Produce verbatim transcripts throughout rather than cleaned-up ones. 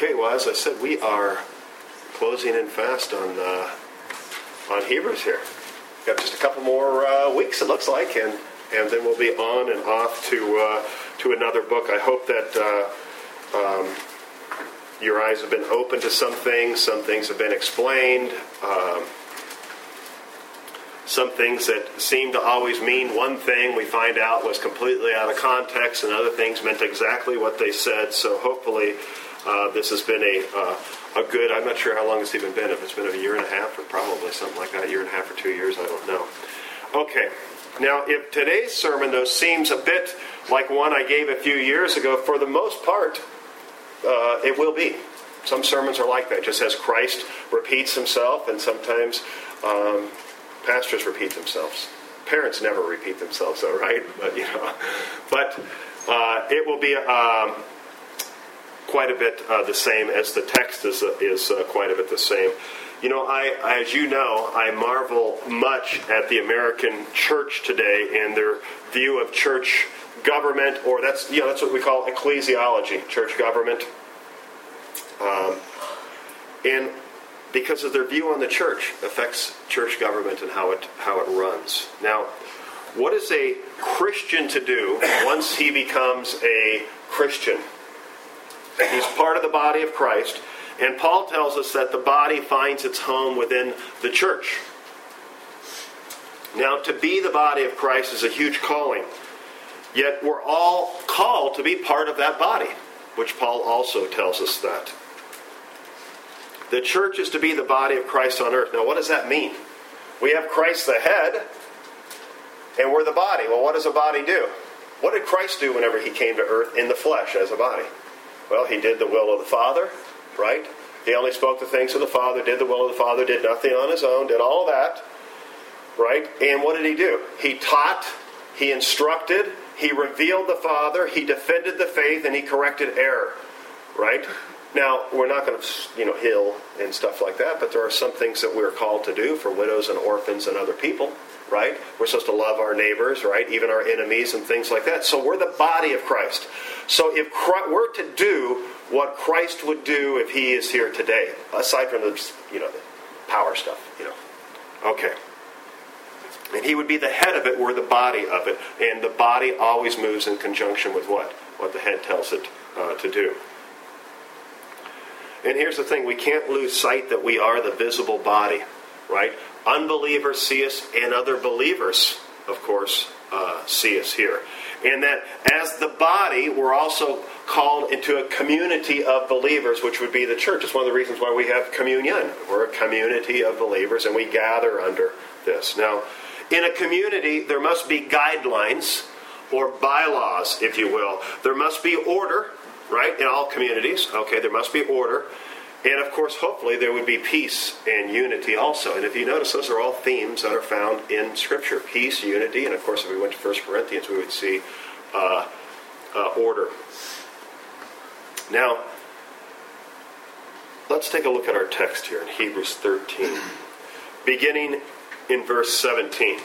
Okay, well, as I said, we are closing in fast on uh, on Hebrews here. Got just a couple more uh, weeks, it looks like, and, and then we'll be on and off to uh, to another book. I hope that uh, um, your eyes have been open to some things, some things have been explained, um, some things that seem to always mean one thing we find out was completely out of context, and other things meant exactly what they said. So hopefully uh, this has been a uh, a good, I'm not sure how long it's even been, if it's been a year and a half or probably something like that, a year and a half or two years, I don't know. Okay, now if today's sermon, though, seems a bit like one I gave a few years ago, for the most part, uh, it will be. Some sermons are like that, just as Christ repeats himself, and sometimes um, pastors repeat themselves. Parents never repeat themselves, though, right? But, you know, but uh, it will be um, quite a bit uh, the same, as the text is uh, is uh, quite a bit the same. You know, I, as you know, I marvel much at the American church today and their view of church government, or that's you know that's what we call ecclesiology, church government, um, and because of their view on the church affects church government and how it how it runs. Now, what is a Christian to do once he becomes a Christian? He's part of the body of Christ, and Paul tells us that the body finds its home within the church. Now, to be the body of Christ is a huge calling, yet we're all called to be part of that body, which Paul also tells us that. The church is to be the body of Christ on earth. Now, what does that mean? We have Christ the head, and we're the body. Well, what does a body do? What did Christ do whenever he came to earth in the flesh as a body? Well, he did the will of the Father, right? He only spoke the things of the Father, did the will of the Father, did nothing on his own, did all that, right? And what did he do? He taught, he instructed, he revealed the Father, he defended the faith, and he corrected error, right? Now, we're not going to, you know, heal and stuff like that, but there are some things that we're called to do for widows and orphans and other people, right? We're supposed to love our neighbors, right? Even our enemies and things like that. So we're the body of Christ. So if Christ, we're to do what Christ would do if he is here today, aside from the, you know, the power stuff, you know. Okay. And he would be the head of it, we're the body of it. And the body always moves in conjunction with what? What the head tells it uh, to do. And here's the thing, we can't lose sight that we are the visible body, right? Unbelievers see us, and other believers, of course, uh, see us here. And that as the body, we're also called into a community of believers, which would be the church. It's one of the reasons why we have communion. We're a community of believers, and we gather under this. Now, in a community, there must be guidelines, or bylaws, if you will. There must be order, right, in all communities. Okay, there must be order. And, of course, hopefully there would be peace and unity also. And if you notice, those are all themes that are found in Scripture. Peace, unity, and, of course, if we went to First Corinthians, we would see uh, uh, order. Now, let's take a look at our text here in Hebrews thirteen, beginning in verse seventeen.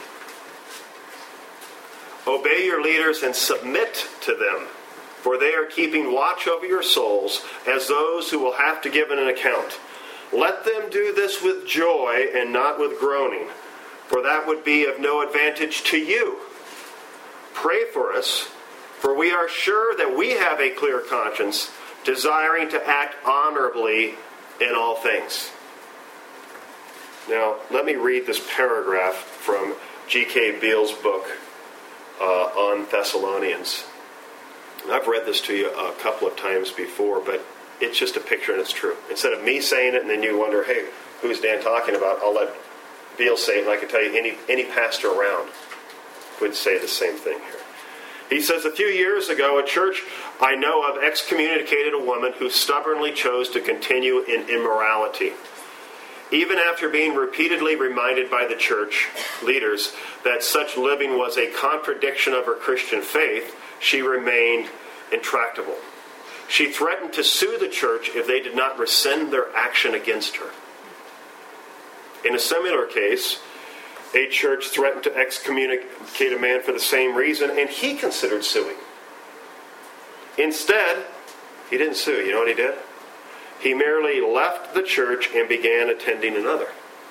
Obey your leaders and submit to them, for they are keeping watch over your souls as those who will have to give an account. Let them do this with joy and not with groaning, for that would be of no advantage to you. Pray for us, for we are sure that we have a clear conscience, desiring to act honorably in all things. Now, let me read this paragraph from G K Beale's book uh, on Thessalonians. I've read this to you a couple of times before, but it's just a picture and it's true. Instead of me saying it and then you wonder, hey, who's Dan talking about? I'll let Beale say it, and I can tell you any, any pastor around would say the same thing here. He says, a few years ago, a church I know of excommunicated a woman who stubbornly chose to continue in immorality. Even after being repeatedly reminded by the church leaders that such living was a contradiction of her Christian faith, she remained intractable. She threatened to sue the church if they did not rescind their action against her. In a similar case, a church threatened to excommunicate a man for the same reason, and he considered suing. Instead, he didn't sue. You know what he did? He merely left the church and began attending another.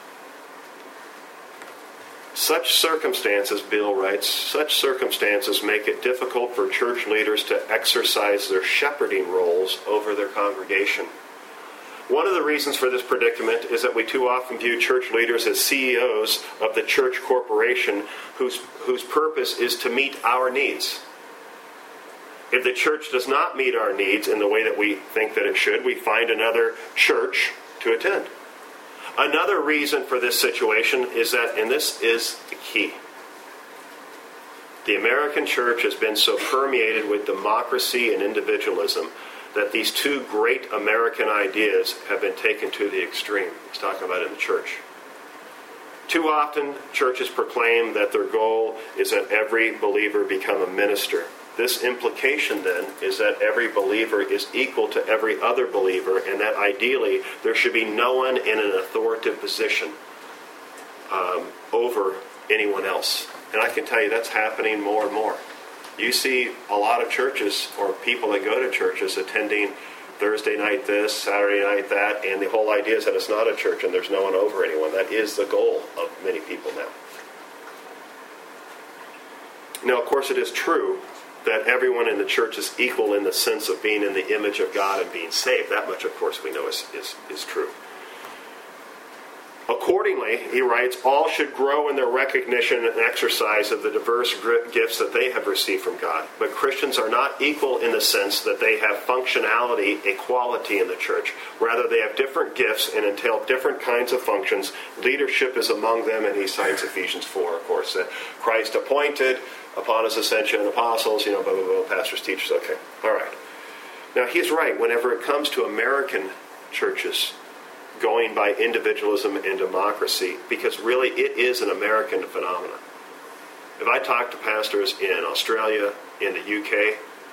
Such circumstances, Bill writes, such circumstances make it difficult for church leaders to exercise their shepherding roles over their congregation. One of the reasons for this predicament is that we too often view church leaders as C E Os of the church corporation whose, whose purpose is to meet our needs. If the church does not meet our needs in the way that we think that it should, we find another church to attend. Another reason for this situation is that, and this is the key, the American church has been so permeated with democracy and individualism that these two great American ideas have been taken to the extreme. He's talking about in the church. Too often, churches proclaim that their goal is that every believer become a minister. This implication, then, is that every believer is equal to every other believer, and that ideally there should be no one in an authoritative position um, over anyone else. And I can tell you that's happening more and more. You see a lot of churches or people that go to churches attending Thursday night this, Saturday night that, and the whole idea is that it's not a church and there's no one over anyone. That is the goal of many people now. Now, of course, it is true that everyone in the church is equal in the sense of being in the image of God and being saved. That much, of course, we know is, is, is true. Accordingly, he writes, all should grow in their recognition and exercise of the diverse gifts that they have received from God. But Christians are not equal in the sense that they have functionality, equality in the church. Rather, they have different gifts and entail different kinds of functions. Leadership is among them, and he cites Ephesians four, of course, that Christ appointed upon his ascension apostles, you know, blah, blah, blah, pastors, teachers, okay. All right. Now, he's right. Whenever it comes to American churches going by individualism and democracy, because really it is an American phenomenon. If I talk to pastors in Australia, in the U K,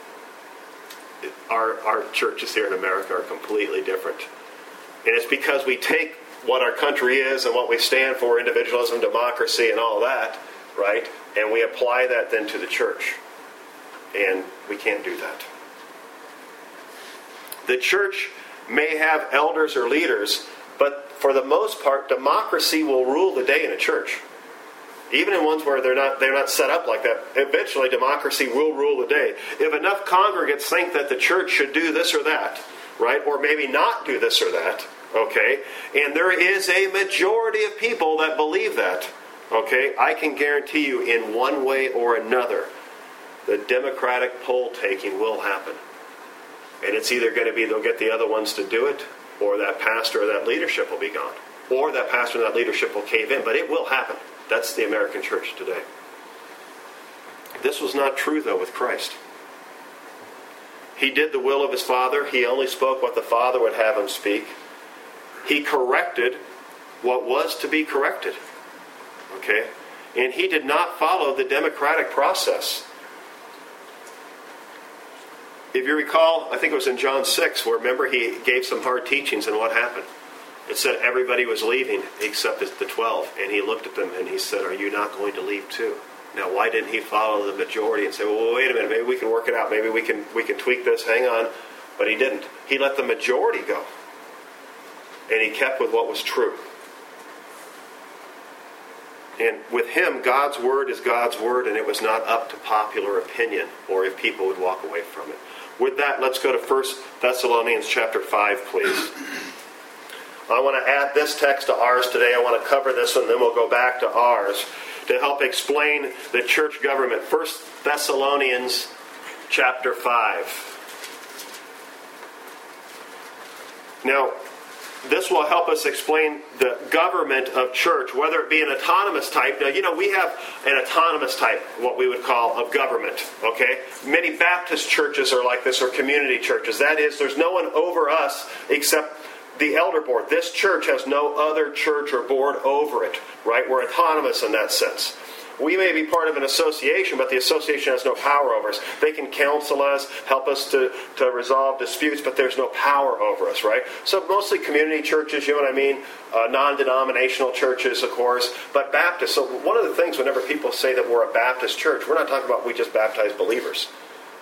our, our churches here in America are completely different. And it's because we take what our country is and what we stand for, individualism, democracy, and all that, right? And we apply that then to the church. And we can't do that. The church may have elders or leaders, but for the most part, democracy will rule the day in a church. Even in ones where they're not they're not set up like that, eventually democracy will rule the day. If enough congregants think that the church should do this or that, right, or maybe not do this or that, okay, and there is a majority of people that believe that, okay, I can guarantee you in one way or another, the democratic poll taking will happen. And it's either going to be they'll get the other ones to do it, or that pastor or that leadership will be gone. Or that pastor and that leadership will cave in. But it will happen. That's the American church today. This was not true, though, with Christ. He did the will of his Father. He only spoke what the Father would have him speak. He corrected what was to be corrected. Okay? And he did not follow the democratic process. If you recall, I think it was in John six, where remember he gave some hard teachings, and what happened? It said everybody was leaving except the twelve. And he looked at them and he said, are you not going to leave too? Now, why didn't he follow the majority and say, well, wait a minute, maybe we can work it out. Maybe we can we can tweak this, hang on. But he didn't. He let the majority go. And he kept with what was true. And with him, God's word is God's word, and it was not up to popular opinion or if people would walk away from it. With that, let's go to First Thessalonians chapter five, please. I want to add this text to ours today. I want to cover this one, then we'll go back to ours to help explain the church government. First Thessalonians chapter five. Now, this will help us explain the government of church, whether it be an autonomous type. Now, you know, we have an autonomous type, what we would call, of government, okay? Many Baptist churches are like this, or community churches. That is, there's no one over us except the elder board. This church has no other church or board over it, right? We're autonomous in that sense. We may be part of an association, but the association has no power over us. They can counsel us, help us to, to resolve disputes, but there's no power over us, right? So mostly community churches, you know what I mean? Uh, non-denominational churches, of course, but Baptist. So one of the things whenever people say that we're a Baptist church, we're not talking about we just baptize believers.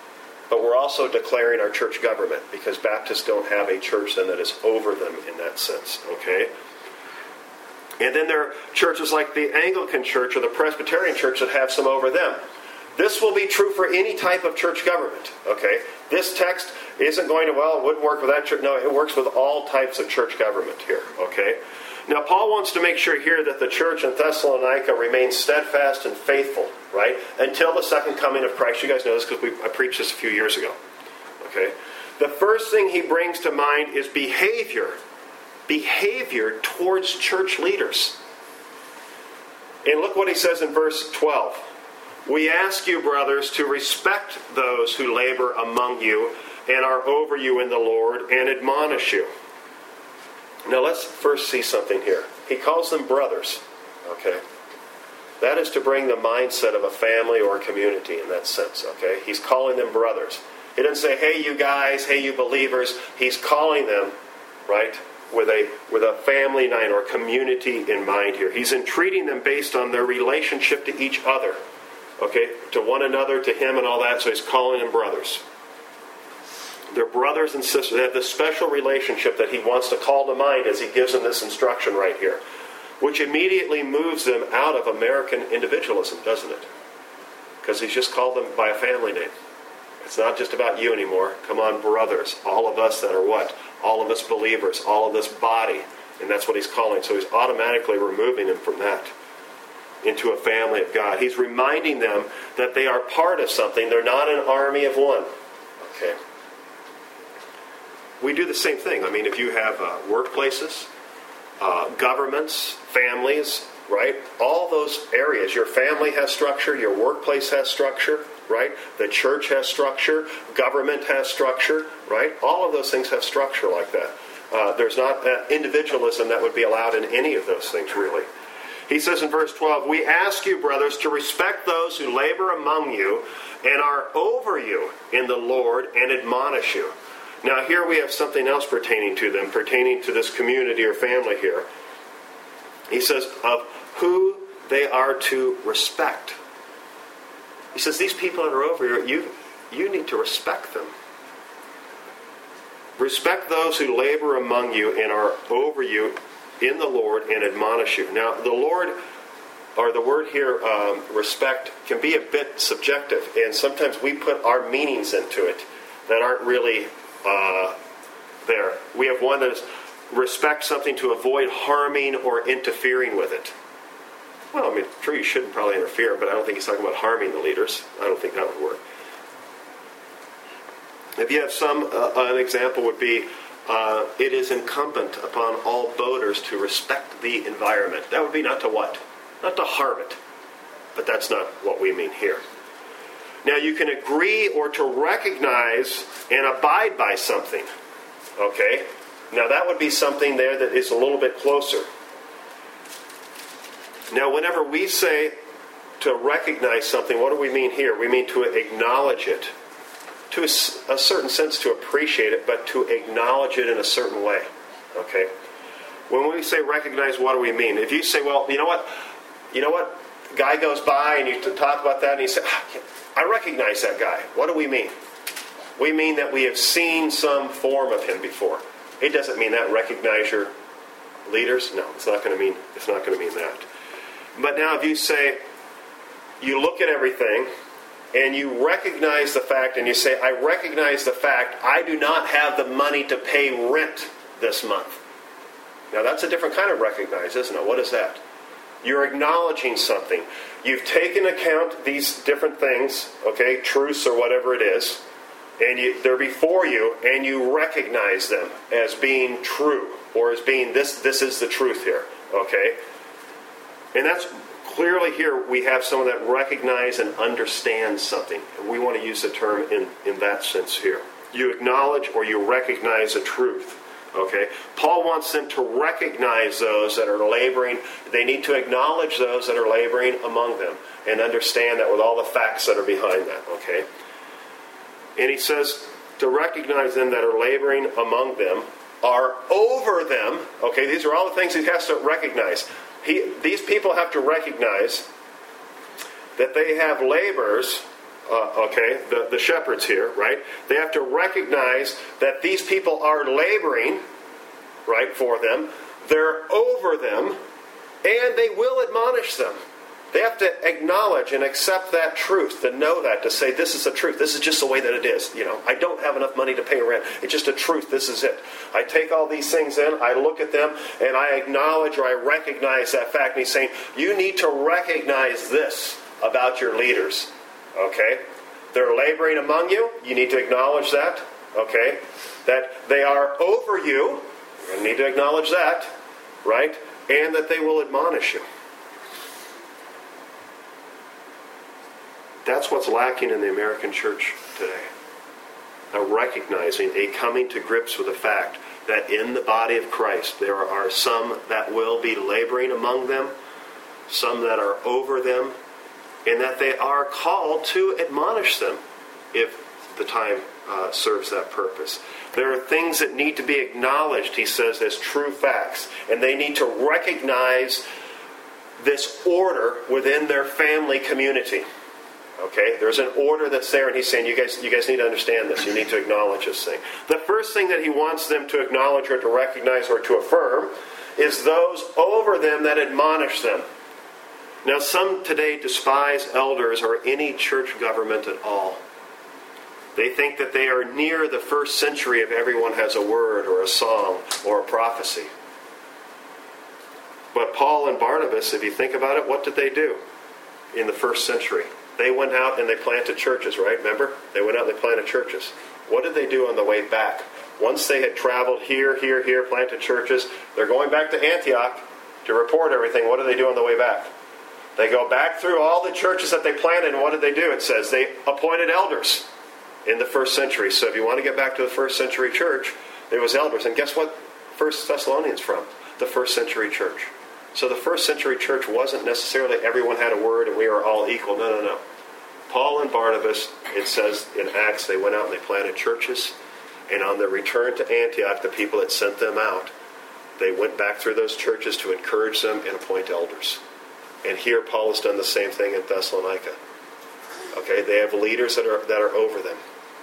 But we're also declaring our church government, because Baptists don't have a church then that is over them in that sense, okay? And then there are churches like the Anglican Church or the Presbyterian Church that have some over them. This will be true for any type of church government, okay? This text isn't going to, well, it wouldn't work with that church. No, it works with all types of church government here, okay? Now, Paul wants to make sure here that the church in Thessalonica remains steadfast and faithful, right, until the second coming of Christ. You guys know this because we, I preached this a few years ago, okay? The first thing he brings to mind is behavior. Behavior towards church leaders. And look what he says in verse twelve. We ask you, brothers, to respect those who labor among you and are over you in the Lord and admonish you. Now let's first see something here. He calls them brothers. Okay? That is to bring the mindset of a family or a community in that sense. Okay? He's calling them brothers. He doesn't say, hey you guys, hey you believers. He's calling them, right, with a with a family line or community in mind here. He's entreating them based on their relationship to each other. Okay, to one another, to him and all that, so he's calling them brothers. They're brothers and sisters. They have this special relationship that he wants to call to mind as he gives them this instruction right here, which immediately moves them out of American individualism, doesn't it? Because he's just called them by a family name. It's not just about you anymore. Come on, brothers. All of us that are what? All of us believers. All of this body. And that's what he's calling. So he's automatically removing them from that into a family of God. He's reminding them that they are part of something. They're not an army of one. Okay. We do the same thing. I mean, if you have uh, workplaces, uh, governments, families, right? All those areas. Your family has structure. Your workplace has structure, right? The church has structure. Government has structure, right? All of those things have structure like that. Uh, there's not uh, individualism that would be allowed in any of those things, really. He says in verse twelve, we ask you, brothers, to respect those who labor among you and are over you in the Lord and admonish you. Now here we have something else pertaining to them, pertaining to this community or family here. He says of who they are to respect. He says these people that are over you, you, you need to respect them. Respect those who labor among you and are over you in the Lord and admonish you. Now, the Lord, or the word here, um, respect, can be a bit subjective, and sometimes we put our meanings into it that aren't really uh, there. We have one that is respect something to avoid harming or interfering with it. Well, I mean, true, you shouldn't probably interfere, but I don't think he's talking about harming the leaders. I don't think that would work. If you have some, uh, an example would be, Uh, it is incumbent upon all boaters to respect the environment. That would be not to what? Not to harm it. But that's not what we mean here. Now you can agree or to recognize and abide by something. Okay? Now that would be something there that is a little bit closer. Now whenever we say to recognize something, what do we mean here? We mean to acknowledge it. To a, a certain sense, to appreciate it, but to acknowledge it in a certain way. Okay? When we say recognize, what do we mean? If you say, well, you know what? You know what? The guy goes by and you talk about that and you say, I recognize that guy. What do we mean? We mean that we have seen some form of him before. It doesn't mean that recognize your leaders. No, it's not going to mean, it's not going to mean that. But now if you say, you look at everything, and you recognize the fact, and you say, I recognize the fact I do not have the money to pay rent this month. Now that's a different kind of recognize, isn't it? What is that? You're acknowledging something. You've taken account these different things, okay, truths or whatever it is, and you, they're before you, and you recognize them as being true, or as being this, this is the truth here, okay? And that's clearly here we have someone that recognize and understands something. And we want to use the term in, in that sense here. You acknowledge or you recognize a truth. Okay? Paul wants them to recognize those that are laboring. They need to acknowledge those that are laboring among them and understand that with all the facts that are behind that. Okay? And he says to recognize them that are laboring among them, are over them. Okay? These are all the things he has to recognize. He, these people have to recognize that they have laborers uh, okay, the, the shepherds here, right? They have to recognize that these people are laboring, right, for them. They're over them, and they will admonish them. They have to acknowledge and accept that truth, to know that, to say, this is the truth. This is just the way that it is. You know, I don't have enough money to pay rent. It's just a truth. This is it. I take all these things in, I look at them, and I acknowledge or I recognize that fact. And he's saying, you need to recognize this about your leaders. Okay? They're laboring among you. You need to acknowledge that. Okay? That they are over you. You need to acknowledge that. Right? And that they will admonish you. That's what's lacking in the American church today. A recognizing, a coming to grips with the fact that in the body of Christ there are some that will be laboring among them, some that are over them, and that they are called to admonish them if the time uh, serves that purpose. There are things that need to be acknowledged, he says, as true facts, and they need to recognize this order within their family community. Okay, there's an order that's there, and he's saying, you guys, you guys need to understand this. You need to acknowledge this thing. The first thing that he wants them to acknowledge or to recognize or to affirm is those over them that admonish them. Now, some today despise elders or any church government at all. They think that they are near the first century if everyone has a word or a song or a prophecy. But Paul and Barnabas, if you think about it, what did they do in the first century? They went out and they planted churches, right? Remember? They went out and they planted churches. What did they do on the way back? Once they had traveled here, here, here, planted churches, they're going back to Antioch to report everything. What do they do on the way back? They go back through all the churches that they planted, and what did they do? It says they appointed elders in the first century. So if you want to get back to the first century church, there was elders. And guess what First Thessalonians from? The first century church. So the first century church wasn't necessarily everyone had a word and we were all equal. No, no, no. Paul and Barnabas, it says in Acts, they went out and they planted churches. And on their return to Antioch, the people that sent them out, they went back through those churches to encourage them and appoint elders. And here Paul has done the same thing in Thessalonica. Okay, they have leaders that are that are over them.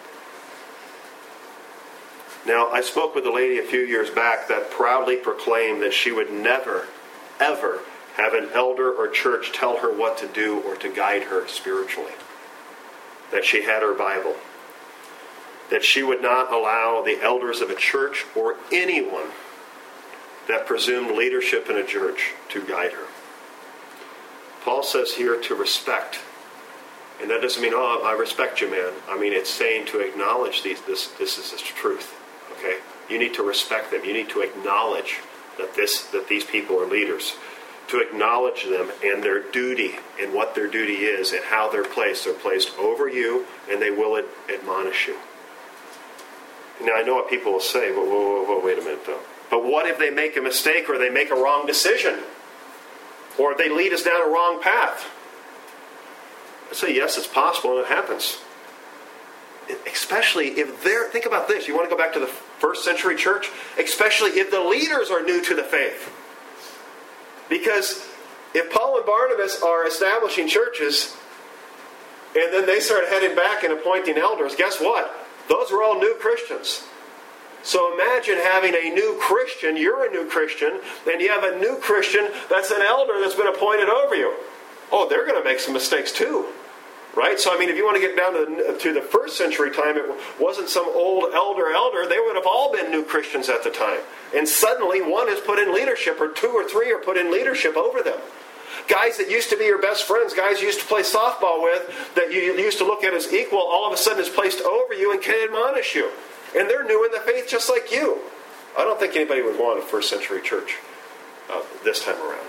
Now, I spoke with a lady a few years back that proudly proclaimed that she would never, ever have an elder or church tell her what to do or to guide her spiritually. That she had her Bible. That she would not allow the elders of a church or anyone that presumed leadership in a church to guide her. Paul says here to respect. And that doesn't mean, oh, I respect you, man. I mean, it's saying to acknowledge these, this, this is the truth. Okay? You need to respect them. You need to acknowledge that this that these people are leaders. To acknowledge them and their duty and what their duty is and how they're placed. They're placed over you and they will ad- admonish you. Now, I know what people will say, but whoa, whoa, whoa, wait a minute, though. But what if they make a mistake or they make a wrong decision? Or they lead us down a wrong path? I say, yes, it's possible, and it happens. Especially if they're, think about this, you want to go back to the first century church? Especially if the leaders are new to the faith. Because if Paul and Barnabas are establishing churches, and then they start heading back and appointing elders, guess what? Those are all new Christians. So imagine having a new Christian, you're a new Christian, and you have a new Christian that's an elder that's been appointed over you. Oh, they're going to make some mistakes too. Right? So, I mean, if you want to get down to the, to the first century time, it wasn't some old elder elder. They would have all been new Christians at the time. And suddenly one is put in leadership, or two or three are put in leadership over them. Guys that used to be your best friends, guys you used to play softball with, that you used to look at as equal, all of a sudden is placed over you and can admonish you. And they're new in the faith just like you. I don't think anybody would want a first century church uh, this time around.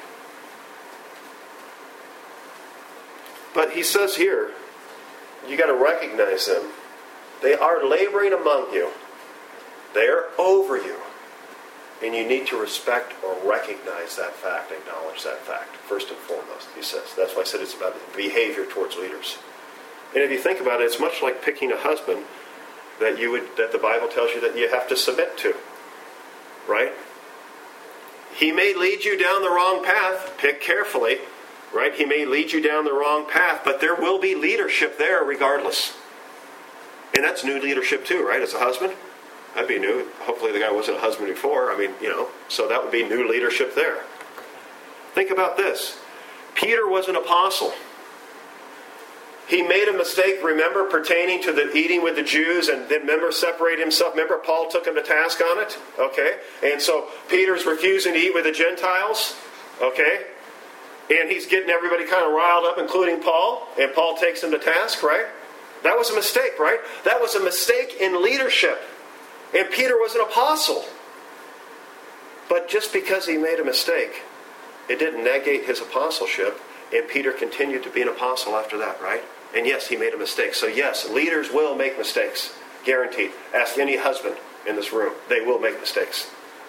But he says here, you got to recognize them. They are laboring among you. They are over you. And you need to respect or recognize that fact, acknowledge that fact, first and foremost, he says. That's why I said it's about behavior towards leaders. And if you think about it, it's much like picking a husband that you would that the Bible tells you that you have to submit to. Right? He may lead you down the wrong path. Pick carefully. right? He may lead you down the wrong path, but there will be leadership there regardless. And that's new leadership too, right? As a husband, that'd be new. Hopefully the guy wasn't a husband before. I mean, you know, so that would be new leadership there. Think about this. Peter was an apostle. He made a mistake, remember, pertaining to the eating with the Jews, and then, remember, separated himself. Remember, Paul took him to task on it? Okay? And so Peter's refusing to eat with the Gentiles. Okay? And he's getting everybody kind of riled up, including Paul. And Paul takes him to task, right? That was a mistake, right? That was a mistake in leadership. And Peter was an apostle. But just because he made a mistake, it didn't negate his apostleship. And Peter continued to be an apostle after that, right? And yes, he made a mistake. So yes, leaders will make mistakes. Guaranteed. Ask any husband in this room. They will make mistakes.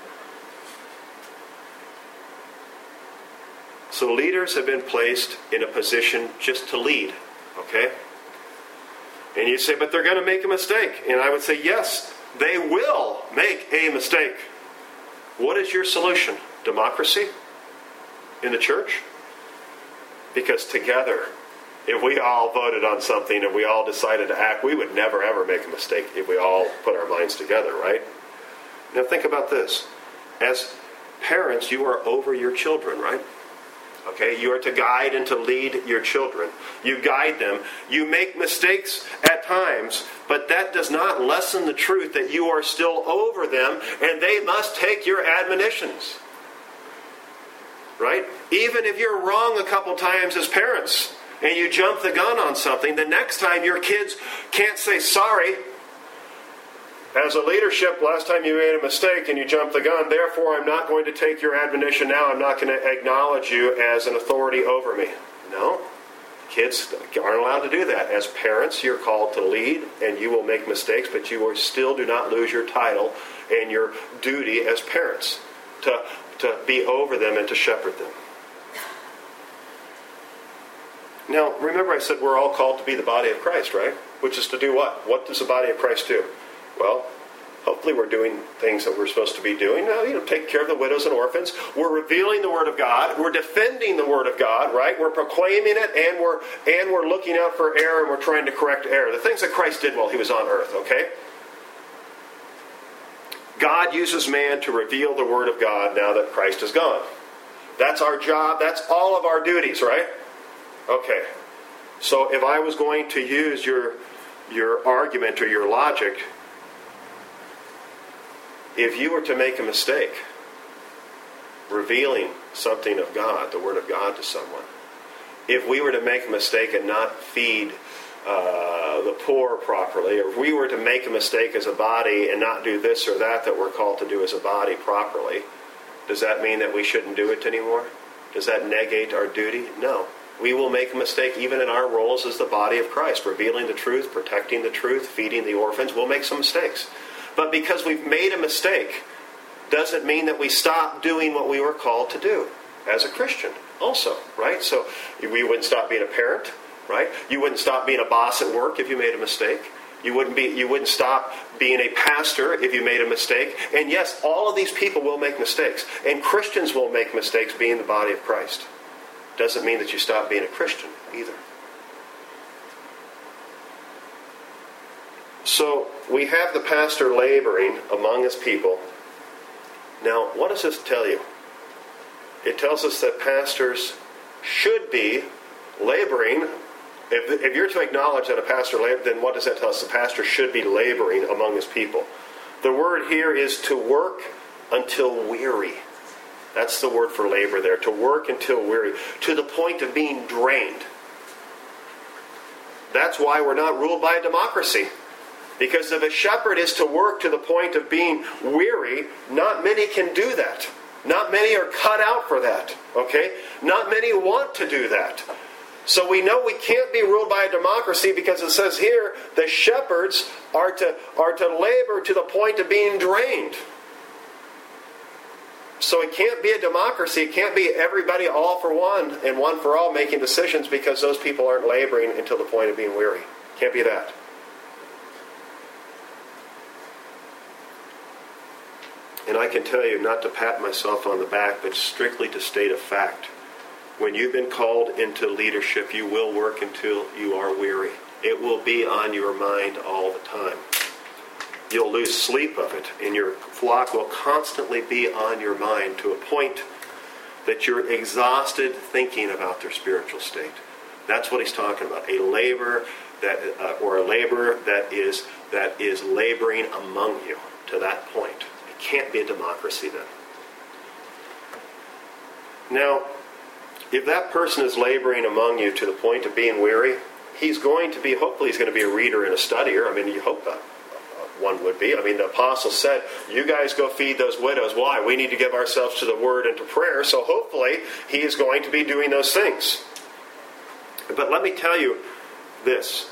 So leaders have been placed in a position just to lead. Okay? And you say, but they're going to make a mistake. And I would say, yes, they will make a mistake. What is your solution? Democracy? In the church? Because together, if we all voted on something and we all decided to act, we would never ever make a mistake if we all put our minds together, right? Now think about this. As parents, you are over your children, right? Okay, you are to guide and to lead your children. You guide them. You make mistakes at times, but that does not lessen the truth that you are still over them and they must take your admonitions. Right? Even if you're wrong a couple times as parents and you jump the gun on something, the next time your kids can't say sorry. As a leadership, last time you made a mistake and you jumped the gun, therefore I'm not going to take your admonition now. I'm not going to acknowledge you as an authority over me. No. Kids aren't allowed to do that. As parents, you're called to lead and you will make mistakes, but you will still do not lose your title and your duty as parents to to be over them and to shepherd them. Now, remember I said we're all called to be the body of Christ, right? Which is to do what? What does the body of Christ do? Well, hopefully we're doing things that we're supposed to be doing. Now, you know, taking care of the widows and orphans. We're revealing the Word of God. We're defending the Word of God, right? We're proclaiming it, and we're and we're looking out for error, and we're trying to correct error. The things that Christ did while he was on earth, okay? God uses man to reveal the Word of God now that Christ is gone. That's our job. That's all of our duties, right? Okay. So if I was going to use your, your argument or your logic, if you were to make a mistake revealing something of God, the Word of God to someone, if we were to make a mistake and not feed Uh, the poor properly, or if we were to make a mistake as a body and not do this or that that we're called to do as a body properly, does that mean that we shouldn't do it anymore? Does that negate our duty? No. We will make a mistake even in our roles as the body of Christ, revealing the truth, protecting the truth, feeding the orphans. We'll make some mistakes. But because we've made a mistake doesn't mean that we stop doing what we were called to do as a Christian also, right? So we wouldn't stop being a parent. Right? You wouldn't stop being a boss at work if you made a mistake. You wouldn't be. You wouldn't stop being a pastor if you made a mistake. And yes, all of these people will make mistakes. And Christians will make mistakes being the body of Christ. Doesn't mean that you stop being a Christian either. So we have the pastor laboring among his people. Now, what does this tell you? It tells us that pastors should be laboring. If, if you're to acknowledge that a pastor labors, then what does that tell us? The pastor should be laboring among his people. The word here is to work until weary. That's the word for labor there. To work until weary. To the point of being drained. That's why we're not ruled by a democracy. Because if a shepherd is to work to the point of being weary, not many can do that. Not many are cut out for that. Okay? Not many want to do that. So we know we can't be ruled by a democracy because it says here the shepherds are to, are to labor to the point of being drained. So it can't be a democracy. It can't be everybody all for one and one for all making decisions because those people aren't laboring until the point of being weary. Can't be that. And I can tell you, not to pat myself on the back, but strictly to state a fact, when you've been called into leadership, you will work until you are weary. It will be on your mind all the time. You'll lose sleep of it, and your flock will constantly be on your mind to a point that you're exhausted thinking about their spiritual state. That's what he's talking about. A labor that, uh, or a laborer that is that is laboring among you to that point. It can't be a democracy then. Now, if that person is laboring among you to the point of being weary, he's going to be, hopefully he's going to be a reader and a studier. I mean, you hope that one would be. I mean, the apostle said, you guys go feed those widows. Why? We need to give ourselves to the word and to prayer. So hopefully he is going to be doing those things. But let me tell you this.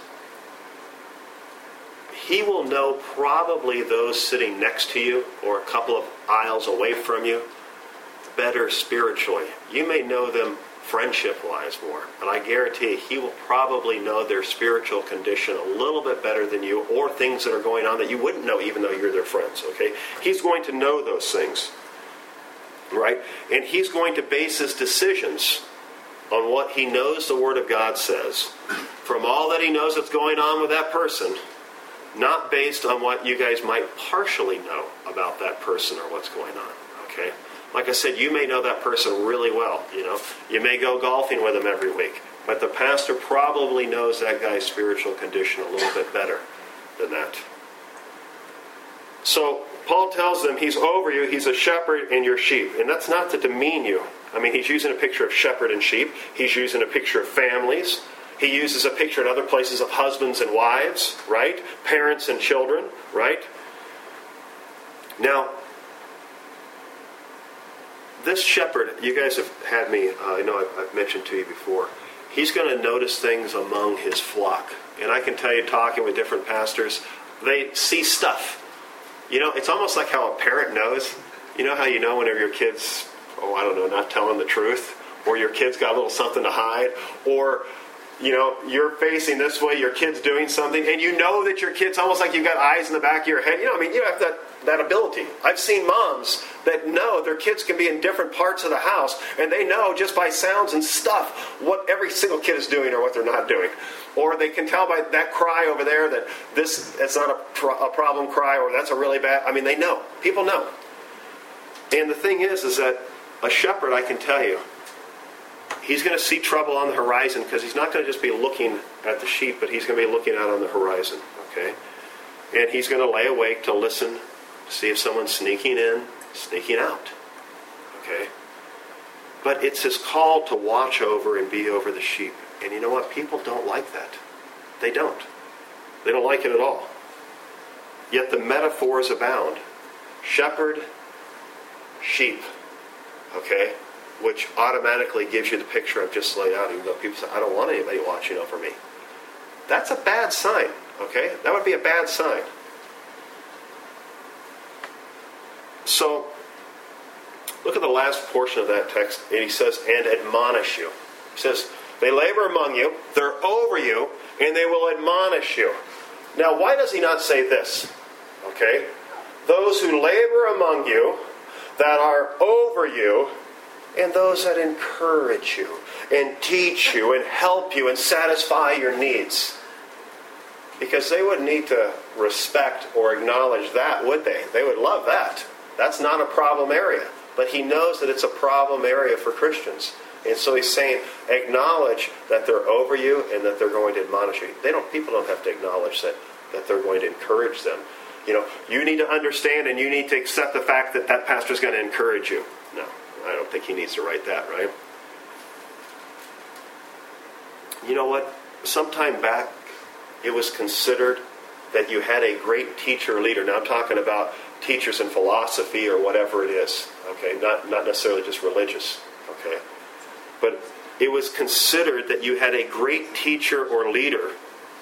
He will know probably those sitting next to you or a couple of aisles away from you better spiritually. You may know them friendship-wise more, but I guarantee he will probably know their spiritual condition a little bit better than you, or things that are going on that you wouldn't know even though you're their friends, okay? He's going to know those things, right? And he's going to base his decisions on what he knows the Word of God says, from all that he knows that's going on with that person, not based on what you guys might partially know about that person or what's going on, okay? Like I said, you may know that person really well, you know. You may go golfing with them every week, but the pastor probably knows that guy's spiritual condition a little bit better than that. So Paul tells them he's over you, he's a shepherd and your sheep. And that's not to demean you. I mean, he's using a picture of shepherd and sheep. He's using a picture of families. He uses a picture in other places of husbands and wives, right? Parents and children, right? Now, this shepherd, you guys have had me, uh, I know I've, I've mentioned to you before, he's going to notice things among his flock. And I can tell you, talking with different pastors, they see stuff. You know, it's almost like how a parent knows. You know how you know whenever your kid's, oh, I don't know, not telling the truth, or your kid's got a little something to hide, or, you know, you're facing this way, your kid's doing something, and you know that your kid's almost like you've got eyes in the back of your head. You know, I mean, you have that, that ability. I've seen moms that know their kids can be in different parts of the house, and they know just by sounds and stuff what every single kid is doing or what they're not doing. Or they can tell by that cry over there that this it's not a, pro- a problem cry, or that's a really bad. I mean, they know. People know. And the thing is, is that a shepherd, I can tell you, he's going to see trouble on the horizon, because he's not going to just be looking at the sheep, but he's going to be looking out on the horizon, okay? And he's going to lay awake to listen, to see if someone's sneaking in, sneaking out, okay? But it's his call to watch over and be over the sheep. And you know what? People don't like that. They don't. They don't like it at all. Yet the metaphors abound. Shepherd, sheep, okay? Which automatically gives you the picture I've just laid out, even though people say, I don't want anybody watching over me. That's a bad sign, okay? That would be a bad sign. So, look at the last portion of that text, and he says, and admonish you. He says, they labor among you, they're over you, and they will admonish you. Now, why does he not say this? Okay? Those who labor among you, that are over you, and those that encourage you, and teach you, and help you, and satisfy your needs. Because they wouldn't need to respect or acknowledge that, would they? They would love that. That's not a problem area. But he knows that it's a problem area for Christians. And so he's saying, acknowledge that they're over you and that they're going to admonish you. They don't. People don't have to acknowledge that, that they're going to encourage them. You know, you need to understand and you need to accept the fact that that pastor's going to encourage you. No, I don't think he needs to write that, right? You know what? Sometime back, it was considered that you had a great teacher or leader. Now I'm talking about teachers in philosophy or whatever it is. Okay, not not necessarily just religious. Okay. But it was considered that you had a great teacher or leader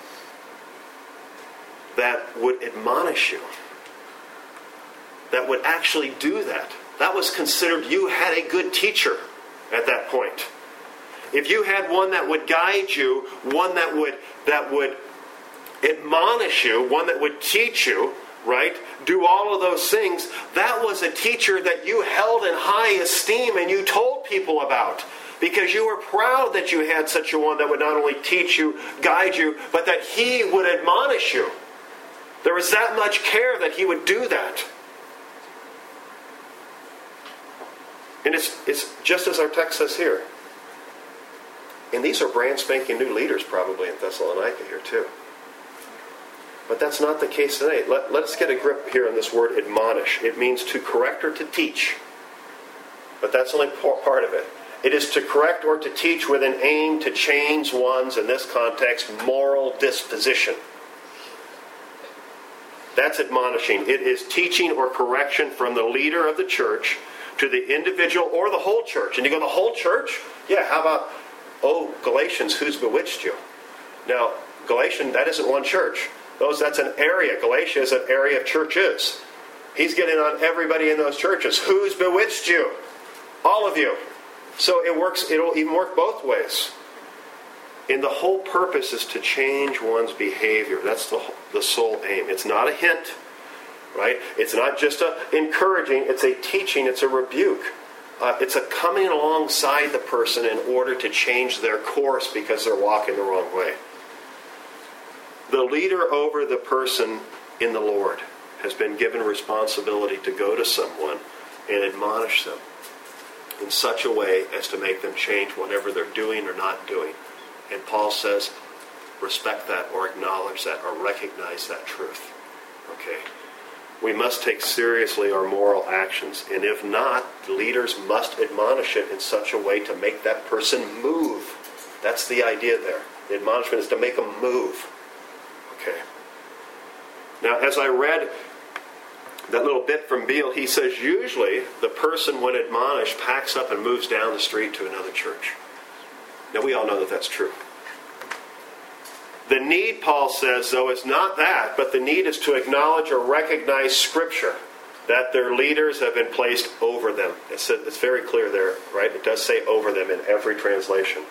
that would admonish you, that would actually do that. That was considered you had a good teacher at that point. If you had one that would guide you, one that would that would admonish you, one that would teach you, right? Do all of those things. That was a teacher that you held in high esteem and you told people about. because you were proud that you had such a one that would not only teach you, guide you, but that he would admonish you. There was that much care that he would do that. And it's, it's just as our text says here. And these are brand spanking new leaders probably in Thessalonica here too. But that's not the case today. Let, let us get a grip here on this word admonish. It means to correct or to teach. But that's only part of it. It is to correct or to teach with an aim to change one's, in this context, moral disposition. That's admonishing. It is teaching or correction from the leader of the church to the individual or the whole church. And you go, the whole church? Yeah, how about, oh, Galatians, who's bewitched you? Now, Galatian, that isn't one church. Those, that's an area. Galatia is an area of churches. He's getting on everybody in those churches. Who's bewitched you? All of you. So it works. It'll even work both ways. And the whole purpose is to change one's behavior. That's the, the sole aim. It's not a hint, right? It's not just a encouraging. It's a teaching. It's a rebuke. Uh, it's a coming alongside the person in order to change their course because they're walking the wrong way. The leader over the person in the Lord has been given responsibility to go to someone and admonish them in such a way as to make them change whatever they're doing or not doing. And Paul says, respect that or acknowledge that or recognize that truth. Okay? We must take seriously our moral actions. And if not, leaders must admonish it in such a way to make that person move. That's the idea there. The admonishment is to make them move. Okay. Now, as I read that little bit from Beale, he says usually the person, when admonished, packs up and moves down the street to another church. Now, we all know that that's true. The need, Paul says, though, is not that, but the need is to acknowledge or recognize Scripture, that their leaders have been placed over them. It's, it's very clear there, right? It does say over them in every translation.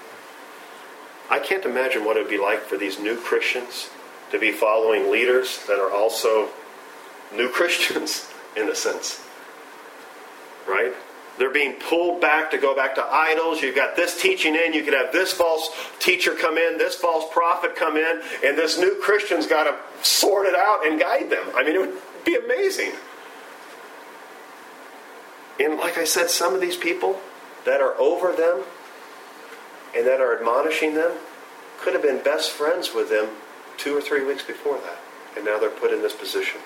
I can't imagine what it would be like for these new Christians to be following leaders that are also new Christians, in a sense. Right? They're being pulled back to go back to idols. You've got this teaching in. You could have this false teacher come in, this false prophet come in, and this new Christian's got to sort it out and guide them. I mean, it would be amazing. And like I said, some of these people that are over them and that are admonishing them could have been best friends with them two or three weeks before that. And now they're put in this position.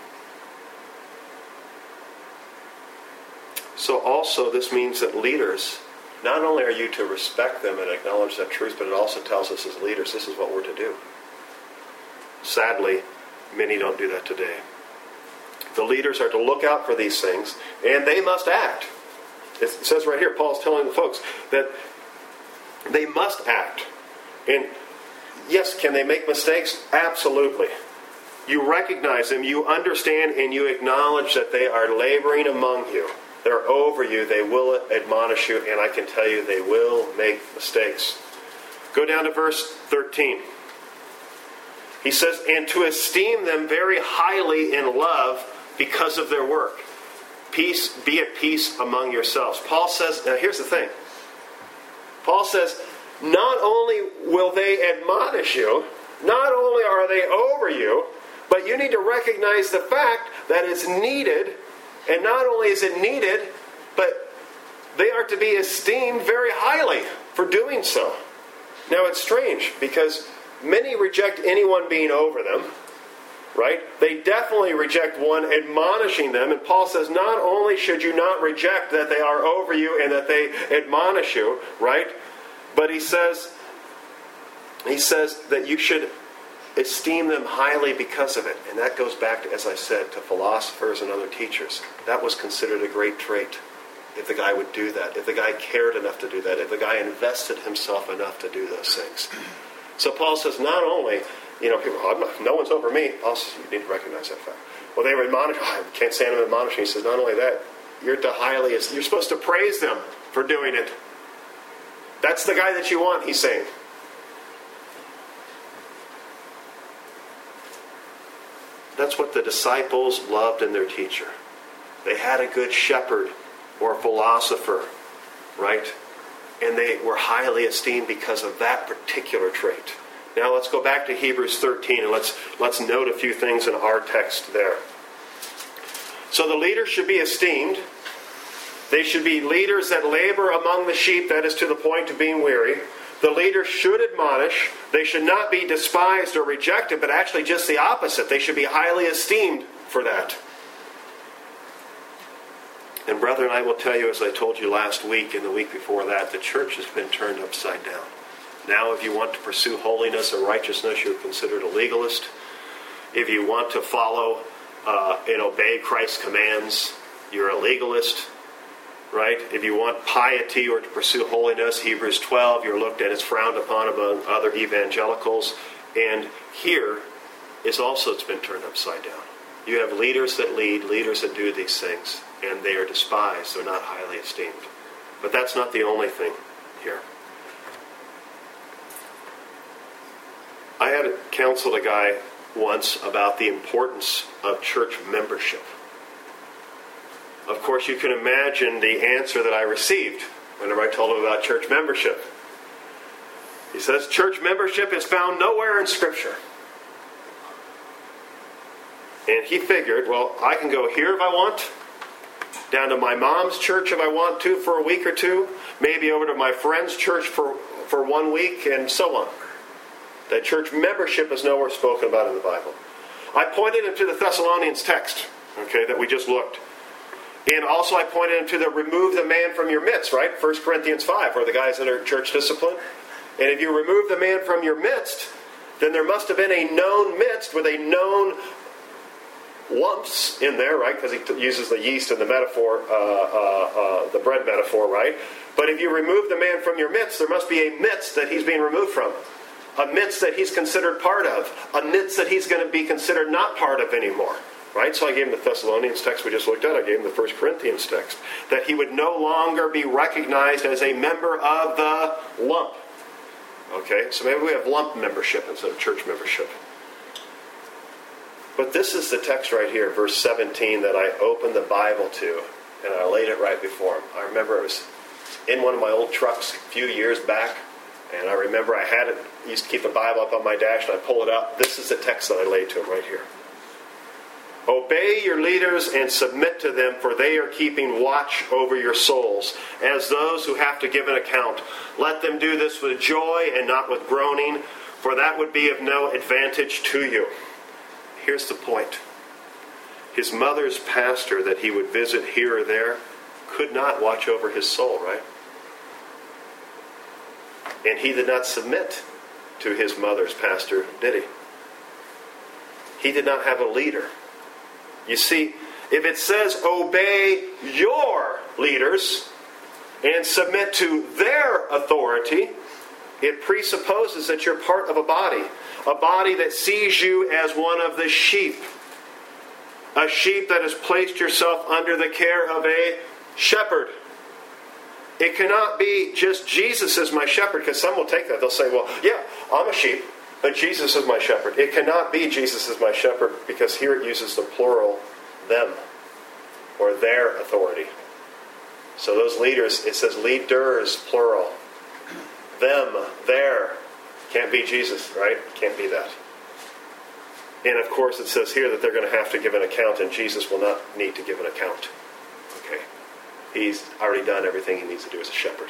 So also this means that leaders, not only are you to respect them and acknowledge that truth, but it also tells us as leaders, this is what we're to do. Sadly, many don't do that today. The leaders are to look out for these things, and they must act. It says right here, Paul's telling the folks that they must act. And yes, can they make mistakes? Absolutely. You recognize them, you understand, and you acknowledge that they are laboring among you. They're over you, they will admonish you, and I can tell you they will make mistakes. Go down to verse thirteen. He says, and to esteem them very highly in love because of their work. Peace, be at peace among yourselves. Paul says, now here's the thing. Paul says, not only will they admonish you, not only are they over you, but you need to recognize the fact that it's needed. And not only is it needed, but they are to be esteemed very highly for doing so. Now it's strange because many reject anyone being over them, right? They definitely reject one admonishing them. And Paul says not only should you not reject that they are over you and that they admonish you, right? But he says, he says that you should esteem them highly because of it. And that goes back, to, as I said, to philosophers and other teachers. That was considered a great trait. If the guy would do that, if the guy cared enough to do that, if the guy invested himself enough to do those things. So Paul says not only, you know, people, oh, I'm not, no one's over me. Paul says you need to recognize that fact. Well, they were admonished. Oh, I can't stand them admonishing. He says not only that, you're to highly, you're supposed to praise them for doing it. That's the guy that you want, he's saying. That's what the disciples loved in their teacher. They had a good shepherd or philosopher, right? and they were highly esteemed because of that particular trait. Now let's go back to Hebrews thirteen and let's let's note a few things in our text there. So the leaders should be esteemed. They should be leaders that labor among the sheep, that is to the point of being weary. The leaders should admonish. They should not be despised or rejected, but actually just the opposite. They should be highly esteemed for that. And brethren, I will tell you, as I told you last week and the week before that, the church has been turned upside down. Now if you want to pursue holiness and righteousness, you're considered a legalist. If you want to follow uh, and obey Christ's commands, you're a legalist. Right? If you want piety or to pursue holiness, Hebrews twelve, you're looked at as frowned upon among other evangelicals. And here is also, it's been turned upside down. You have leaders that lead, leaders that do these things, and they are despised. They're not highly esteemed. But that's not the only thing here. I had counseled a guy once about the importance of church membership. Of course, you can imagine the answer that I received whenever I told him about church membership. He says, church membership is found nowhere in Scripture. And he figured, well, I can go here if I want, down to my mom's church if I want to for a week or two, maybe over to my friend's church for, for one week, and so on. That church membership is nowhere spoken about in the Bible. I pointed him to the Thessalonians text, okay, that we just looked. And also I pointed him to the remove the man from your midst, right? First Corinthians five, where the guy's under church discipline. And if you remove the man from your midst, then there must have been a known midst with a known lumps in there, right? Because he t- uses the yeast in the metaphor, uh, uh, uh, the bread metaphor, right? But if you remove the man from your midst, there must be a midst that he's being removed from. A midst that he's considered part of. A midst that he's going to be considered not part of anymore. Right? So I gave him the Thessalonians text we just looked at. I gave him the First Corinthians text. That he would no longer be recognized as a member of the lump. Okay? So maybe we have lump membership instead of church membership. But this is the text right here, verse seventeen, that I opened the Bible to. And I laid it right before him. I remember it was in one of my old trucks a few years back. And I remember I had it, used to keep the Bible up on my dash, and I pull it out. This is the text that I laid to him right here. Obey your leaders and submit to them, for they are keeping watch over your souls, as those who have to give an account. Let them do this with joy and not with groaning, for that would be of no advantage to you. Here's the point. His mother's pastor that he would visit here or there could not watch over his soul, right? And he did not submit to his mother's pastor, did he? He did not have a leader. You see, if it says obey your leaders and submit to their authority, it presupposes that you're part of a body. A body that sees you as one of the sheep. A sheep that has placed yourself under the care of a shepherd. It cannot be just Jesus is my shepherd, because some will take that. They'll say, well, yeah, I'm a sheep, but Jesus is my shepherd. It cannot be Jesus is my shepherd, because here it uses the plural, them, or their authority. So those leaders, it says leaders, plural. Them, their. Can't be Jesus, right? Can't be that. And of course it says here that they're going to have to give an account, and Jesus will not need to give an account. Okay. He's already done everything he needs to do as a shepherd.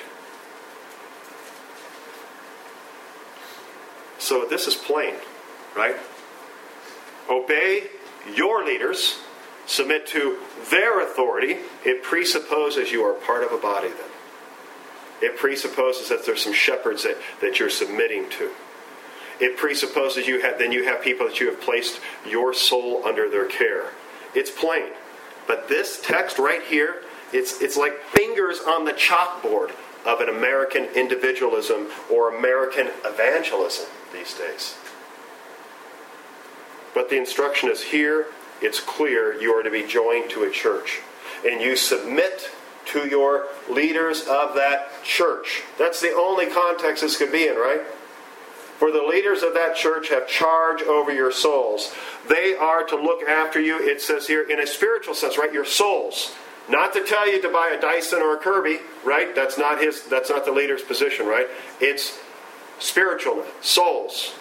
So this is plain, right? Obey your leaders. Submit to their authority. It presupposes you are part of a body then. It presupposes that there's some shepherds that, that you're submitting to. It presupposes you have then you have people that you have placed your soul under their care. It's plain. But this text right here, it's it's like fingers on the chalkboard of an American individualism or American evangelism these days. But the instruction is here. It's clear you are to be joined to a church. And you submit to your leaders of that church. That's the only context this could be in, right? For the leaders of that church have charge over your souls. They are to look after you, it says here, in a spiritual sense, right? Your souls. Not to tell you to buy a Dyson or a Kirby, right? That's not his. That's not the leader's position, right? It's spiritual souls.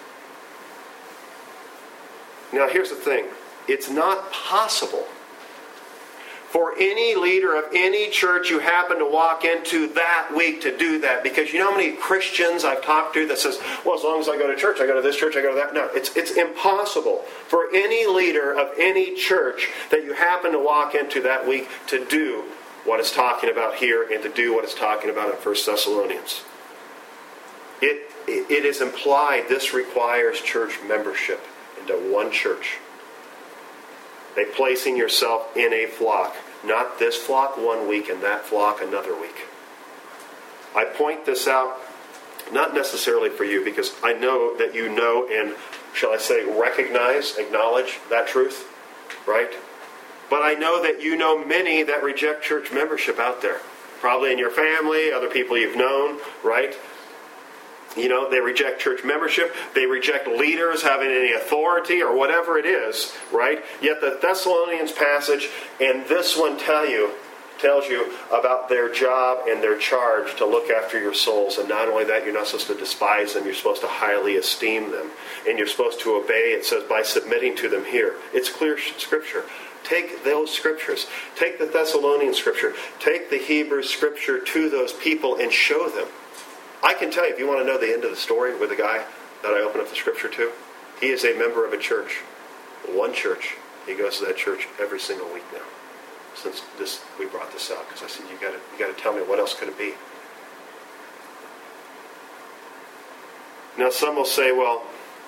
Now, here's the thing. It's not possible for any leader of any church you happen to walk into that week to do that. Because you know how many Christians I've talked to that says, well, as long as I go to church, I go to this church, I go to that. No, it's, it's impossible for any leader of any church that you happen to walk into that week to do what it's talking about here and to do what it's talking about in First Thessalonians. It, it, it is implied this requires church membership into one church. They placing yourself in a flock. Not this flock one week and that flock another week. I point this out not necessarily for you because I know that you know and, shall I say, recognize, acknowledge that truth, right? But I know that you know many that reject church membership out there. Probably in your family, other people you've known, right? You know, they reject church membership. They reject leaders having any authority or whatever it is, right? Yet the Thessalonians passage and this one tell you, tells you about their job and their charge to look after your souls. And not only that, you're not supposed to despise them. You're supposed to highly esteem them. And you're supposed to obey, it says, by submitting to them here. It's clear scripture. Take those scriptures. Take the Thessalonian scripture. Take the Hebrew scripture to those people and show them. I can tell you, if you want to know the end of the story with the guy that I opened up the scripture to, he is a member of a church. One church. He goes to that church every single week now. Since this, we brought this out, because I said, you got to, you got to tell me what else could it be. Now, some will say, well,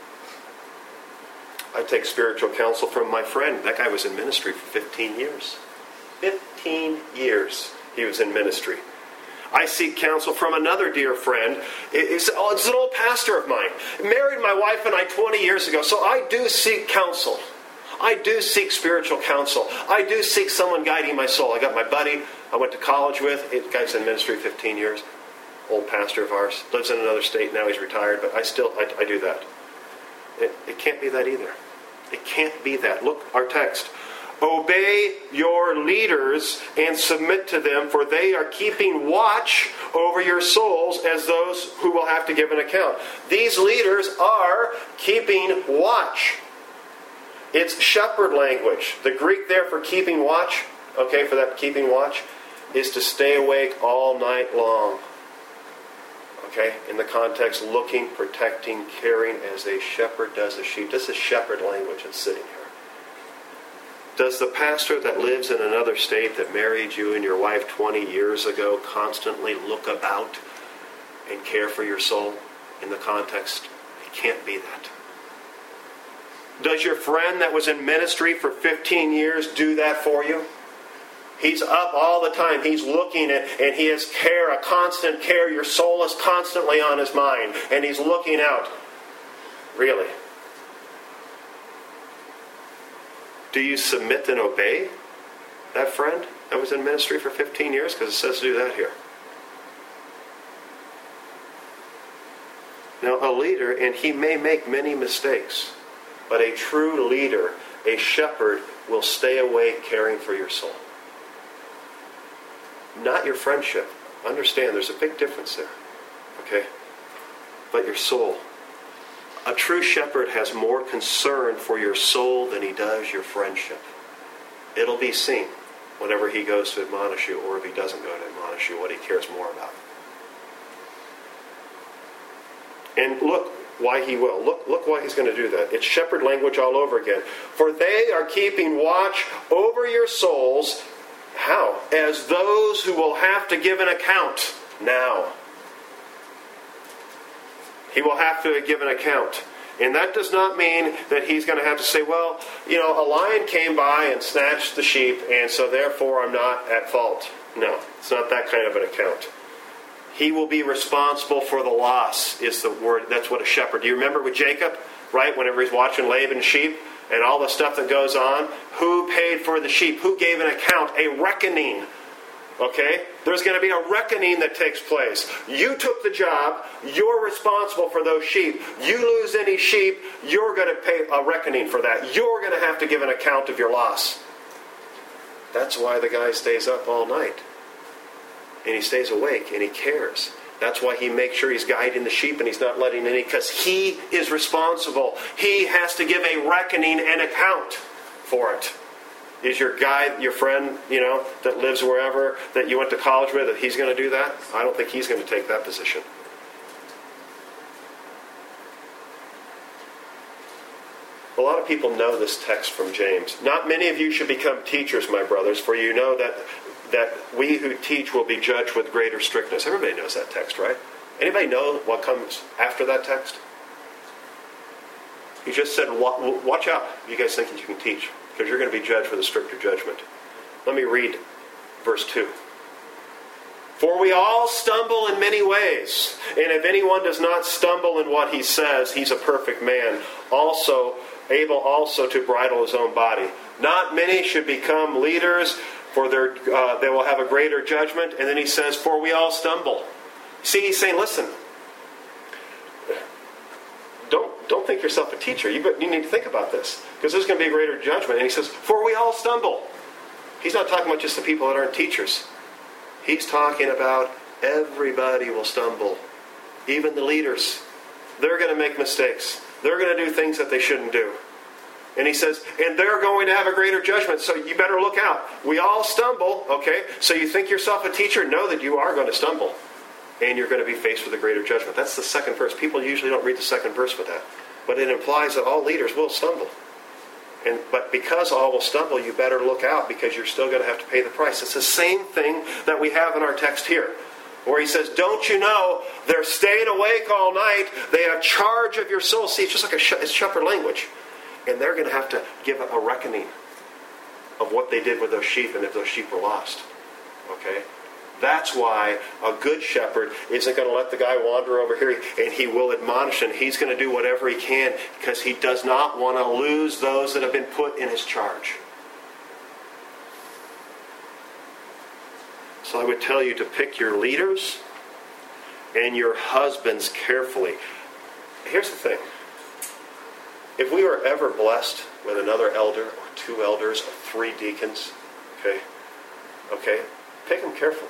I take spiritual counsel from my friend. That guy was in ministry for fifteen years. fifteen years he was in ministry. I seek counsel from another dear friend. It's, oh, it's an old pastor of mine. Married my wife and I twenty years ago, so I do seek counsel. I do seek spiritual counsel. I do seek someone guiding my soul. I got my buddy I went to college with. The guy's in ministry fifteen years. Old pastor of ours. Lives in another state now. He's retired, but I still, I, I do that. It, it can't be that either. It can't be that. Look, our text. Obey your leaders and submit to them, for they are keeping watch over your souls as those who will have to give an account. These leaders are keeping watch. It's shepherd language. The Greek there for keeping watch, okay, for that keeping watch, is to stay awake all night long. Okay, in the context, looking, protecting, caring as a shepherd does the sheep. This is shepherd language that's sitting here. Does the pastor that lives in another state that married you and your wife twenty years ago constantly look about and care for your soul in the context? It can't be that. Does your friend that was in ministry for fifteen years do that for you? He's up all the time. He's looking at, and he has care, a constant care. Your soul is constantly on his mind, and he's looking out. Really? Do you submit and obey that friend that was in ministry for fifteen years? Because it says do that here. Now, a leader, and he may make many mistakes, but a true leader, a shepherd, will stay awake caring for your soul. Not your friendship. Understand, there's a big difference there. Okay? But your soul. A true shepherd has more concern for your soul than he does your friendship. It'll be seen whenever he goes to admonish you, or if he doesn't go to admonish you, what he cares more about. And look why he will. Look, look why he's going to do that. It's shepherd language all over again. For they are keeping watch over your souls. How? As those who will have to give an account now. He will have to give an account. And that does not mean that he's going to have to say, well, you know, a lion came by and snatched the sheep, and so therefore I'm not at fault. No, it's not that kind of an account. He will be responsible for the loss, is the word. That's what a shepherd. Do you remember with Jacob, right? Whenever he's watching Laban's sheep and all the stuff that goes on, who paid for the sheep? Who gave an account? A reckoning. Okay? There's going to be a reckoning that takes place. You took the job. You're responsible for those sheep. You lose any sheep, you're going to pay a reckoning for that. You're going to have to give an account of your loss. That's why the guy stays up all night. And he stays awake and he cares. That's why he makes sure he's guiding the sheep and he's not letting any, because he is responsible. He has to give a reckoning and account for it. Is your guy, your friend, you know, that lives wherever, that you went to college with, that he's going to do that? I don't think he's going to take that position. A lot of people know this text from James. Not many of you should become teachers, my brothers, for you know that that we who teach will be judged with greater strictness. Everybody knows that text, right? Anybody know what comes after that text? He just said, watch out, you guys thinking you can teach, because you're going to be judged with a stricter judgment. Let me read verse two. For we all stumble in many ways, and if anyone does not stumble in what he says, he's a perfect man, also able also to bridle his own body. Not many should become leaders, for their, uh, they will have a greater judgment. And then he says, for we all stumble. See, he's saying, listen, don't, don't think yourself a teacher. You, you need to think about this, because there's going to be a greater judgment. And he says, for we all stumble. He's not talking about just the people that aren't teachers. He's talking about everybody will stumble. Even the leaders. They're going to make mistakes. They're going to do things that they shouldn't do. And he says, and they're going to have a greater judgment, so you better look out. We all stumble, okay? So you think yourself a teacher? Know that you are going to stumble. And you're going to be faced with a greater judgment. That's the second verse. People usually don't read the second verse with that. But it implies that all leaders will stumble. And but because all will stumble, you better look out, because you're still going to have to pay the price. It's the same thing that we have in our text here, where he says, don't you know they're staying awake all night. They have charge of your soul. See, it's just like a sh- it's shepherd language. And they're going to have to give a reckoning of what they did with those sheep and if those sheep were lost. Okay? That's why a good shepherd isn't going to let the guy wander over here, and he will admonish him. He's going to do whatever he can, because he does not want to lose those that have been put in his charge. So I would tell you to pick your leaders and your husbands carefully. Here's the thing. If we are ever blessed with another elder, or two elders, or three deacons, okay, okay, pick them carefully.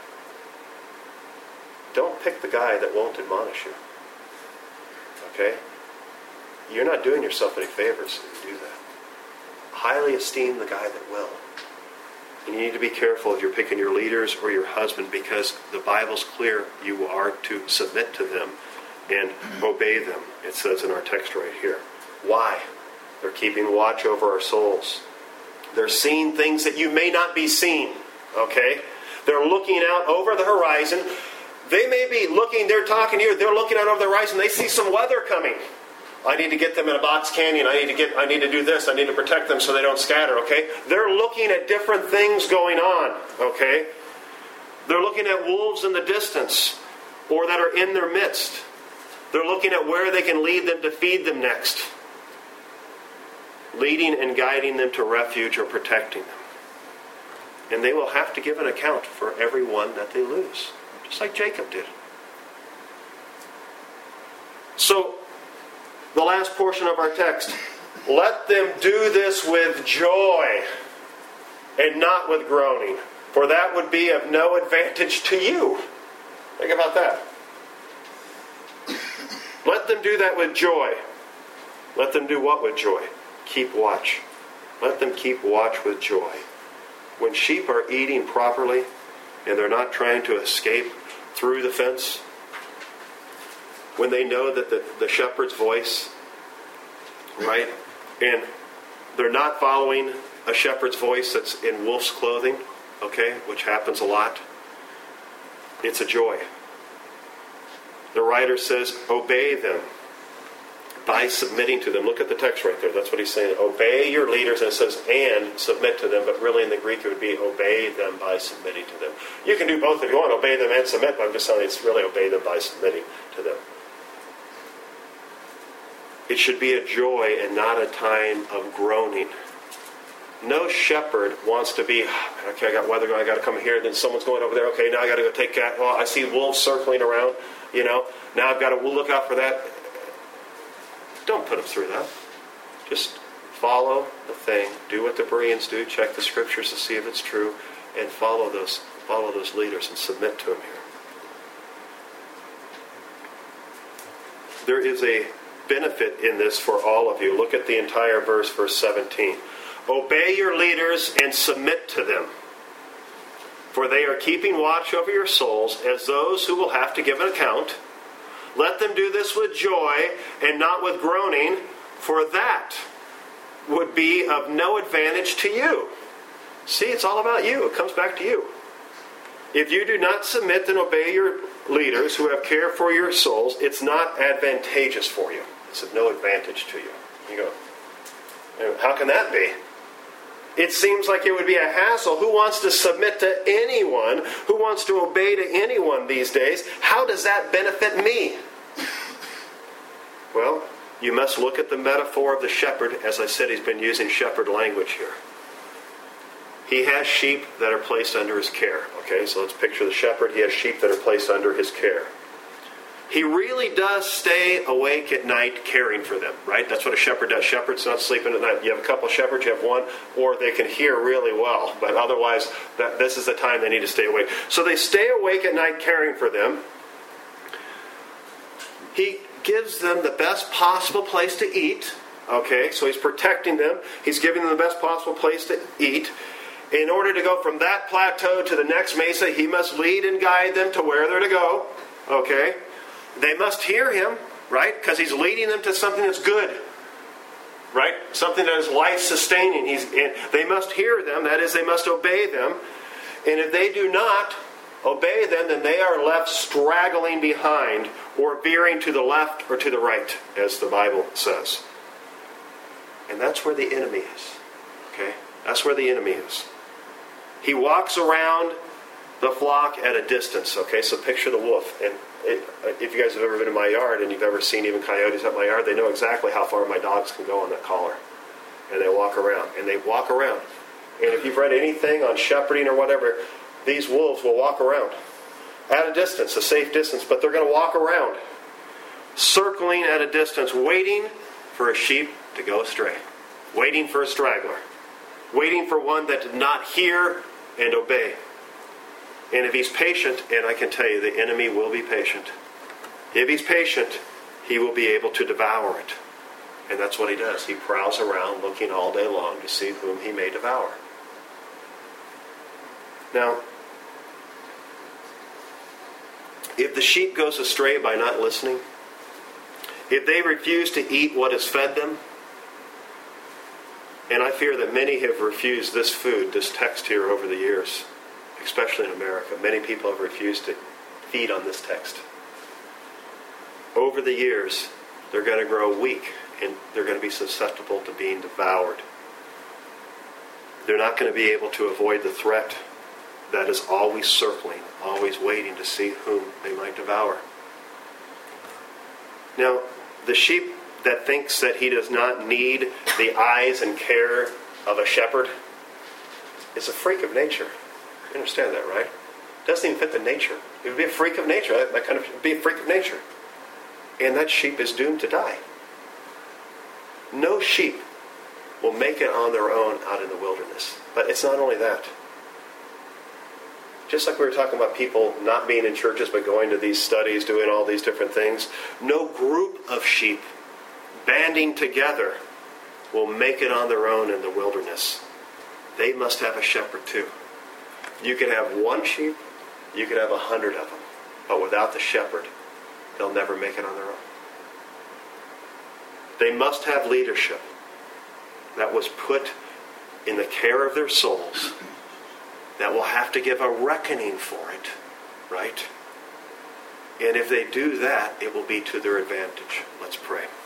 Don't pick the guy that won't admonish you. Okay? You're not doing yourself any favors if you do that. Highly esteem the guy that will. And you need to be careful if you're picking your leaders or your husband, because the Bible's clear. You are to submit to them and obey them. It says in our text right here. Why? They're keeping watch over our souls. They're seeing things that you may not be seeing. Okay? They're looking out over the horizon. They may be looking, they're talking here, they're looking out over the horizon, they see some weather coming. I need to get them in a box canyon. I need to get I need to do this. I need to protect them so they don't scatter, okay? They're looking at different things going on, okay? They're looking at wolves in the distance, or that are in their midst. They're looking at where they can lead them to feed them next. Leading and guiding them to refuge or protecting them. And they will have to give an account for every one that they lose. Just like Jacob did. So, the last portion of our text. Let them do this with joy and not with groaning, for that would be of no advantage to you. Think about that. Let them do that with joy. Let them do what with joy? Keep watch. Let them keep watch with joy. When sheep are eating properly and they're not trying to escape through the fence, when they know that the, the shepherd's voice, right, and they're not following a shepherd's voice that's in wolf's clothing, okay, which happens a lot, it's a joy. The writer says, obey them by submitting to them. Look at the text right there. That's what he's saying. Obey your leaders, and it says, and submit to them. But really in the Greek it would be obey them by submitting to them. You can do both if you want, obey them and submit, but I'm just telling you it's really obey them by submitting to them. It should be a joy and not a time of groaning. No shepherd wants to be, okay, I got weather going, I got to come here, then someone's going over there, okay, now I got to go take that. Well, I see wolves circling around, you know, now I've got to look out for that. Don't put them through that. Just follow the thing. Do what the Bereans do. Check the scriptures to see if it's true. And follow those, follow those leaders and submit to them here. There is a benefit in this for all of you. Look at the entire verse, verse seventeen. Obey your leaders and submit to them, for they are keeping watch over your souls as those who will have to give an account. Let them do this with joy and not with groaning, for that would be of no advantage to you. See, it's all about you. It comes back to you. If you do not submit and obey your leaders who have care for your souls, it's not advantageous for you. It's of no advantage to you. You go, how can that be? It seems like it would be a hassle. Who wants to submit to anyone? Who wants to obey to anyone these days? How does that benefit me? Well, you must look at the metaphor of the shepherd. As I said, he's been using shepherd language here. He has sheep that are placed under his care. Okay, so let's picture the shepherd. He has sheep that are placed under his care. He really does stay awake at night caring for them, right? That's what a shepherd does. Shepherds not sleeping at night. You have a couple of shepherds, you have one, or they can hear really well. But otherwise, that, this is the time they need to stay awake. So they stay awake at night caring for them. He gives them the best possible place to eat. Okay, so he's protecting them. He's giving them the best possible place to eat. In order to go from that plateau to the next mesa, he must lead and guide them to where they're to go. Okay? They must hear him, right? Because he's leading them to something that's good. Right? Something that is life-sustaining. He's, they must hear them. That is, they must obey them. And if they do not obey them, then they are left straggling behind or veering to the left or to the right, as the Bible says. And that's where the enemy is. Okay? That's where the enemy is. He walks around the flock at a distance. Okay, so picture the wolf. And it, if you guys have ever been in my yard and you've ever seen even coyotes at my yard, they know exactly how far my dogs can go on that collar. And they walk around. And they walk around. And if you've read anything on shepherding or whatever, these wolves will walk around. At a distance, a safe distance, but they're going to walk around. Circling at a distance, waiting for a sheep to go astray. Waiting for a straggler. Waiting for one that did not hear and obey. And if he's patient, and I can tell you the enemy will be patient. If he's patient, he will be able to devour it. And that's what he does. He prowls around looking all day long to see whom he may devour. Now, if the sheep goes astray by not listening, if they refuse to eat what is fed them, and I fear that many have refused this food, this text here over the years, especially in America. Many people have refused to feed on this text. Over the years, they're going to grow weak and they're going to be susceptible to being devoured. They're not going to be able to avoid the threat that is always circling, always waiting to see whom they might devour. Now, the sheep that thinks that he does not need the eyes and care of a shepherd is a freak of nature. You understand that, right? It doesn't even fit the nature. It would be a freak of nature. That, that kind of would be a freak of nature. And that sheep is doomed to die. No sheep will make it on their own out in the wilderness. But it's not only that. Just like we were talking about people not being in churches but going to these studies, doing all these different things, no group of sheep banding together will make it on their own in the wilderness. They must have a shepherd too. You could have one sheep, you could have a hundred of them, but without the shepherd, they'll never make it on their own. They must have leadership that was put in the care of their souls, that will have to give a reckoning for it, right? And if they do that, it will be to their advantage. Let's pray.